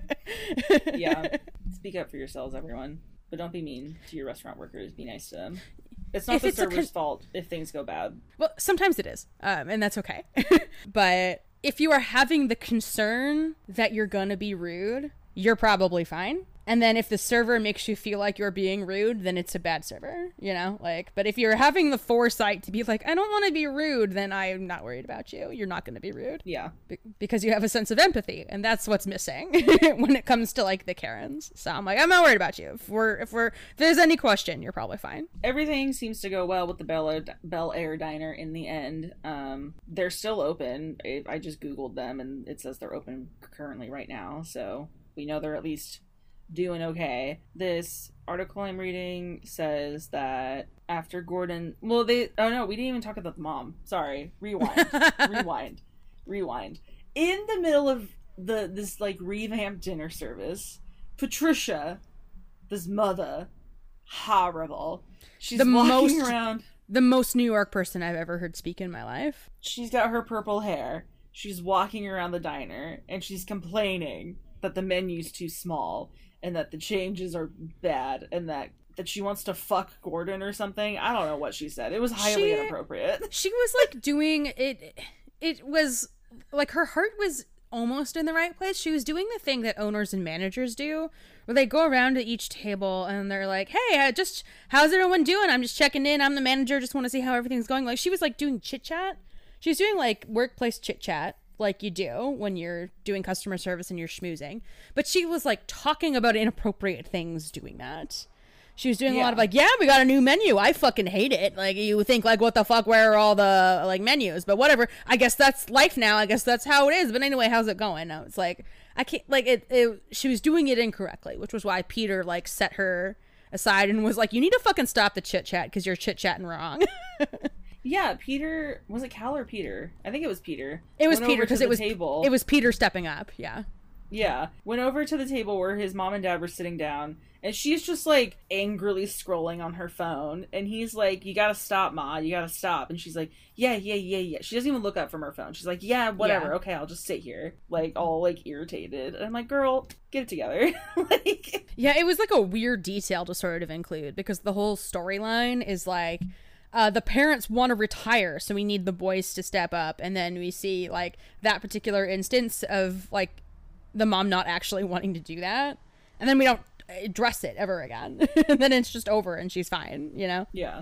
Yeah. Speak up for yourselves, everyone. But don't be mean to your restaurant workers. Be nice to them. It's not if the it's server's con- fault if things go bad. Well, sometimes it is. Um, and that's okay. But if you are having the concern that you're going to be rude, you're probably fine. And then if the server makes you feel like you're being rude, then it's a bad server, you know? Like, but if you're having the foresight to be like, I don't want to be rude, then I'm not worried about you. You're not going to be rude. Yeah. Be- because you have a sense of empathy, and that's what's missing when it comes to like the Karens. So I'm like, I'm not worried about you. If we're if we're if there's any question, you're probably fine. Everything seems to go well with the Bel, Bel Air Diner in the end. Um, they're still open. I, I just Googled them, and it says they're open currently right now. So we know they're at least doing okay. This article I'm reading says that after Gordon, well, they, oh no, we didn't even talk about the mom. Sorry, rewind, rewind, rewind. In the middle of the this like revamped dinner service, Patricia, this mother, horrible. She's the walking most, around. The most New York person I've ever heard speak in my life. She's got her purple hair. She's walking around the diner and she's complaining that the menu's too small and that the changes are bad, and that, that she wants to fuck Gordon or something. I don't know what she said. It was highly she, inappropriate. She was like doing it. It was like her heart was almost in the right place. She was doing the thing that owners and managers do, where they go around to each table and they're like, hey, just how's everyone doing? I'm just checking in. I'm the manager. Just want to see how everything's going. Like, she was like doing chit chat. She was doing like workplace chit chat, like you do when you're doing customer service and you're schmoozing. But she was like talking about inappropriate things doing that. She was doing yeah. a lot of like, yeah, we got a new menu. I fucking hate it. Like, you think like, what the fuck, where are all the like menus? But whatever. I guess that's life now. I guess that's how it is. But anyway, how's it going? No, it's like, I can't, like it, it, she was doing it incorrectly, which was why Peter like set her aside and was like, you need to fucking stop the chit chat because you're chit chatting wrong. Yeah, Peter, was it Cal or Peter? I think it was Peter. It was Peter because it was table. It was Peter stepping up. Yeah. Yeah. Went over to the table where his mom and dad were sitting down, and she's just like angrily scrolling on her phone, and he's like, you gotta stop, Ma, you gotta stop. And she's like, yeah, yeah, yeah, yeah. She doesn't even look up from her phone. She's like, yeah, whatever. Yeah. Okay, I'll just sit here, like all like irritated. And I'm like, girl, get it together. Like, yeah, it was like a weird detail to sort of include because the whole storyline is like, Uh, the parents want to retire, so we need the boys to step up. And then we see, like, that particular instance of, like, the mom not actually wanting to do that. And then we don't address it ever again. And then it's just over and she's fine, you know? Yeah.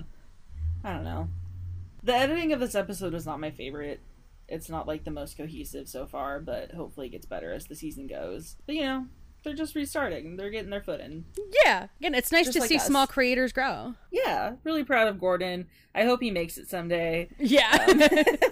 I don't know. The editing of this episode was not my favorite. It's not, like, the most cohesive so far, but hopefully it gets better as the season goes. But, you know, they're just restarting. They're getting their foot in. Yeah. Again, it's nice just to like see us. Small creators grow. Yeah. Really proud of Gordon. I hope he makes it someday. Yeah. Um.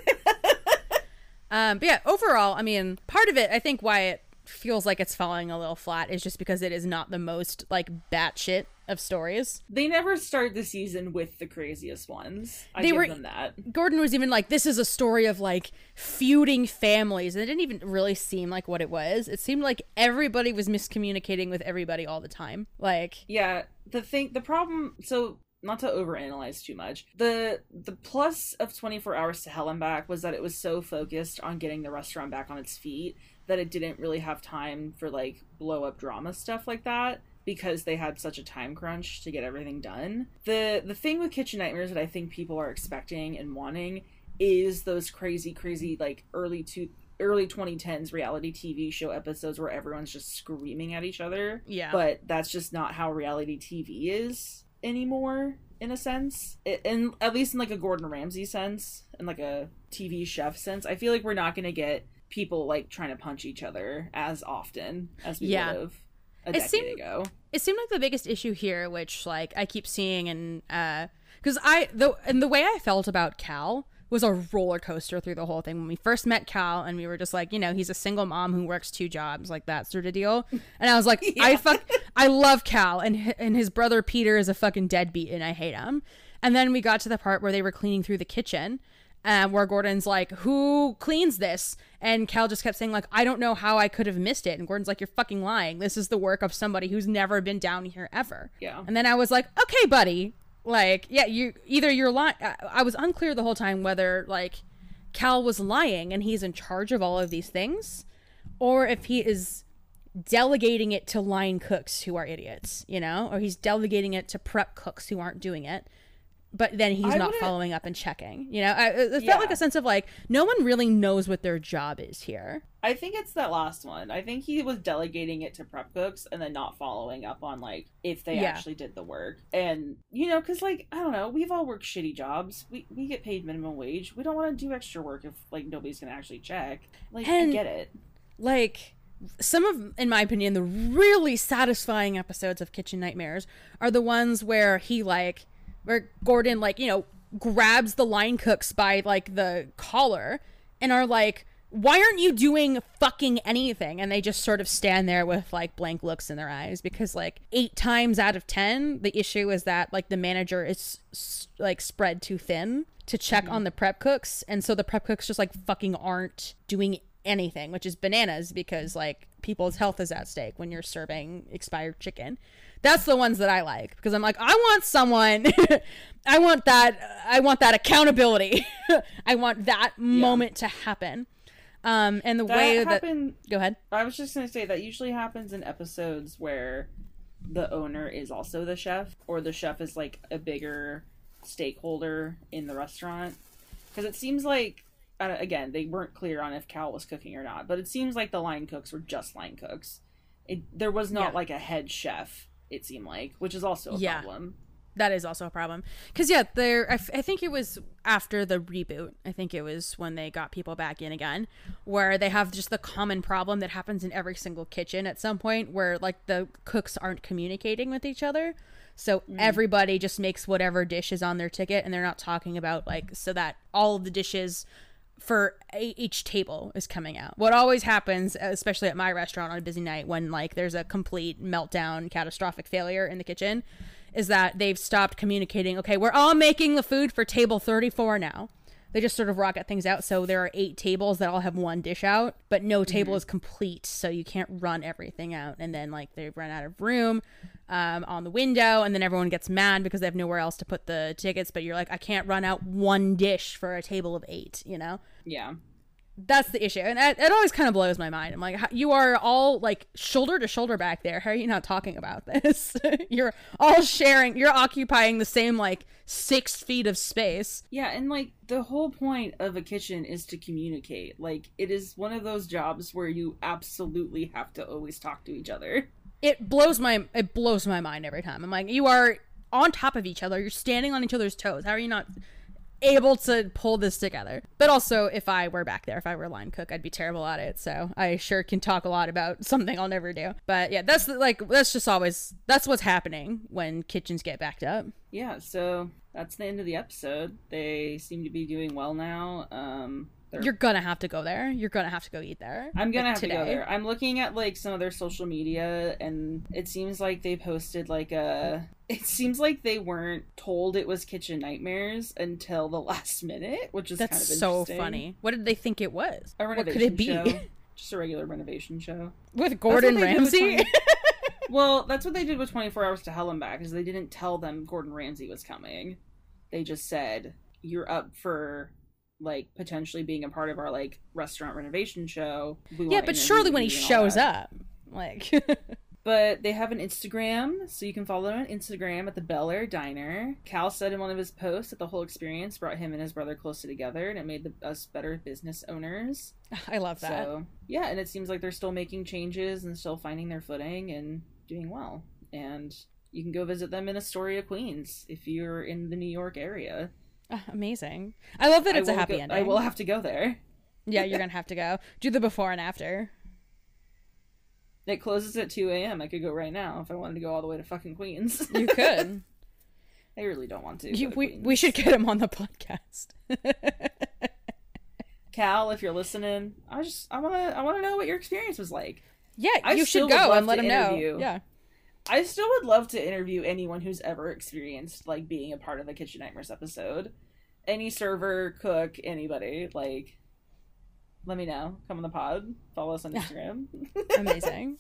um, but yeah, overall, I mean, part of it, I think why it feels like it's falling a little flat is just because it is not the most, like, batshit of stories. They never start the season with the craziest ones. I they give were, them that. Gordon was even like, this is a story of, like, feuding families. And it didn't even really seem like what it was. It seemed like everybody was miscommunicating with everybody all the time. Like... Yeah, the thing, the problem, so... Not to overanalyze too much. The the plus of twenty-four Hours to Hell and Back was that it was so focused on getting the restaurant back on its feet that it didn't really have time for, like, blow-up drama stuff like that because they had such a time crunch to get everything done. The the thing with Kitchen Nightmares that I think people are expecting and wanting is those crazy, crazy, like, early to early twenty tens reality T V show episodes where everyone's just screaming at each other. Yeah. But that's just not how reality T V is anymore, in a sense. It, and at least in like a Gordon Ramsay sense, and like a T V chef sense, I feel like we're not going to get people like trying to punch each other as often as we yeah. would have a it decade seemed, ago. It seemed like the biggest issue here, which like I keep seeing, and uh because I the and the way I felt about Cal was a roller coaster through the whole thing. When we first met Cal and we were just like, you know, he's a single mom who works two jobs, like that sort of deal. And I was like, yeah. I fuck, I love Cal, and and his brother Peter is a fucking deadbeat and I hate him. And then we got to the part where they were cleaning through the kitchen, um, where Gordon's like, who cleans this? And Cal just kept saying, like, I don't know how I could have missed it. And Gordon's like, you're fucking lying. This is the work of somebody who's never been down here ever. Yeah. And then I was like, okay, buddy. Like, yeah, you either you're lying. I was unclear the whole time whether, like, Cal was lying and he's in charge of all of these things, or if he is delegating it to line cooks who are idiots, you know, or he's delegating it to prep cooks who aren't doing it. But then he's I not following up and checking. You know, I, it felt yeah. like a sense of like, no one really knows what their job is here. I think it's that last one. I think he was delegating it to prep cooks and then not following up on like if they yeah. actually did the work. And, you know, because like, I don't know, we've all worked shitty jobs. We, we get paid minimum wage. We don't want to do extra work if like nobody's going to actually check. Like, and, I get it. Like, some of, in my opinion, the really satisfying episodes of Kitchen Nightmares are the ones where he like, where Gordon, like, you know, grabs the line cooks by, like, the collar and are like, why aren't you doing fucking anything? And they just sort of stand there with, like, blank looks in their eyes because, like, eight times out of ten, the issue is that, like, the manager is, like, spread too thin to check mm-hmm. on the prep cooks. And so the prep cooks just, like, fucking aren't doing anything, which is bananas because, like, people's health is at stake when you're serving expired chicken. That's the ones that I like because I'm like, I want someone, I want that, I want that accountability. I want that yeah. moment to happen. Um, and the that way happened, that, go ahead. I was just going to say that usually happens in episodes where the owner is also the chef or the chef is like a bigger stakeholder in the restaurant. Because it seems like, uh, again, they weren't clear on if Cal was cooking or not, but it seems like the line cooks were just line cooks. It, there was not yeah. like a head chef. It seemed like, which is also a yeah, problem. That is also a problem. Because, yeah, there. I, f- I think it was after the reboot. I think it was when they got people back in again, where they have just the common problem that happens in every single kitchen at some point where, like, the cooks aren't communicating with each other. So mm. everybody just makes whatever dish is on their ticket, and they're not talking about, like, so that all of the dishes for a- each table is coming out. What always happens, especially at my restaurant on a busy night when like there's a complete meltdown, catastrophic failure in the kitchen, is that they've stopped communicating. Okay, we're all making the food for table thirty-four now. They just sort of rocket things out. So there are eight tables that all have one dish out, but no table mm-hmm. is complete. So you can't run everything out. And then like they run out of room um, on the window, and then everyone gets mad because they have nowhere else to put the tickets. But you're like, I can't run out one dish for a table of eight, you know? Yeah. That's the issue. And it, it always kind of blows my mind. I'm like, you are all like shoulder to shoulder back there. How are you not talking about this? You're all sharing, you're occupying the same like six feet of space. Yeah. And like the whole point of a kitchen is to communicate. Like it is one of those jobs where you absolutely have to always talk to each other. It blows my, it blows my mind every time. I'm like, you are on top of each other. You're standing on each other's toes. How are you not able to pull this together? But also, if I were back there, if I were a line cook, I'd be terrible at it. So I sure can talk a lot about something I'll never do. But yeah, that's like, that's just always, that's what's happening when kitchens get backed up. Yeah, so that's the end of the episode. They seem to be doing well now. Um, You're gonna have to go there. You're gonna have to go eat there. I'm gonna like, have today. to go there. I'm looking at like some of their social media, and it seems like they posted like a. It seems like they weren't told it was Kitchen Nightmares until the last minute, which is That's kind of so interesting. funny. What did they think it was? A renovation what could it be? show. Just a regular renovation show with Gordon Ramsay. twenty Well, that's what they did with twenty-four Hours to Hell and Back. Is they didn't tell them Gordon Ramsay was coming. They just said, "You're up for." Like potentially being a part of our like restaurant renovation show. We yeah, but surely when he shows up, like. But they have an Instagram, so you can follow them on Instagram at the Bel Air Diner. Cal said in one of his posts that the whole experience brought him and his brother closer together, and it made the, us better business owners. I love that. So yeah, and it seems like they're still making changes and still finding their footing and doing well. And you can go visit them in Astoria, Queens, if you're in the New York area. Uh, amazing. I love that it's a happy go, ending. I will have to go there. Yeah, you're gonna have to go. Do the before and after. It closes at two a.m. I could go right now if I wanted to go all the way to fucking Queens. You could. I really don't want to. You, we, we should get him on the podcast. Cal, if you're listening, I just I want to I want to know what your experience was like. Yeah, I you still should would go love and let to him know. interview- Yeah. I still would love to interview anyone who's ever experienced like being a part of the Kitchen Nightmares episode. Any server, cook, anybody, like, let me know. Come on the pod. Follow us on Instagram. Amazing.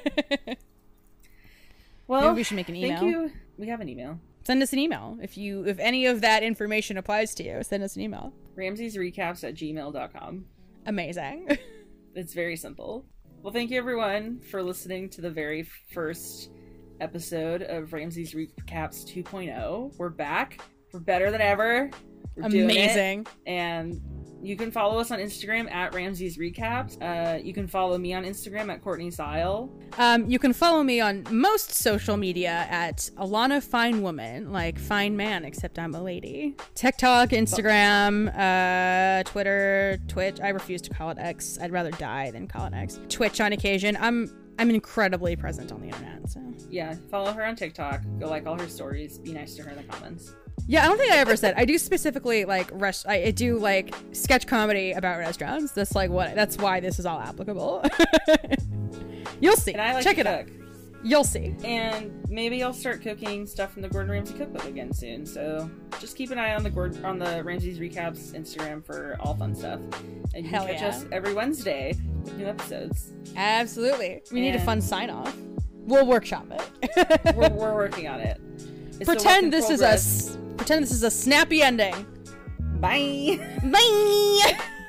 Well, maybe we should make an email. Thank you. We have an email. Send us an email if you if any of that information applies to you. Send us an email. Ramsey's Recaps at gmail dot com. Amazing. It's very simple. Well, thank you everyone for listening to the very first episode of Ramsey's Recaps two point oh. We're back. We're better than ever. We're Amazing. Doing it. And you can follow us on Instagram at Ramsey's Recaps. Uh, you can follow me on Instagram at Courtney Sile. Um, you can follow me on most social media at Alana Fine Woman, like fine man, except I'm a lady. TikTok, Instagram, uh, Twitter, Twitch. I refuse to call it X. I'd rather die than call it X. Twitch on occasion. I'm I'm incredibly present on the internet. So Yeah, follow her on TikTok. Go like all her stories. Be nice to her in the comments. yeah, I don't think I ever said I do specifically like rest. I, I do like sketch comedy about restaurants. That's like what. That's why this is all applicable. You'll see. And I like Check to it out. cook. You'll see. And maybe I'll start cooking stuff from the Gordon Ramsay cookbook again soon. So just keep an eye on the Gordon on the Ramsey's Recaps Instagram for all fun stuff. And you Hell can catch yeah. us every Wednesday with new episodes. Absolutely. We need a And- fun sign off. We'll workshop it. We're, we're working on it. It's a work in pretend this is a progress. s- pretend this is a snappy ending. Bye. Bye.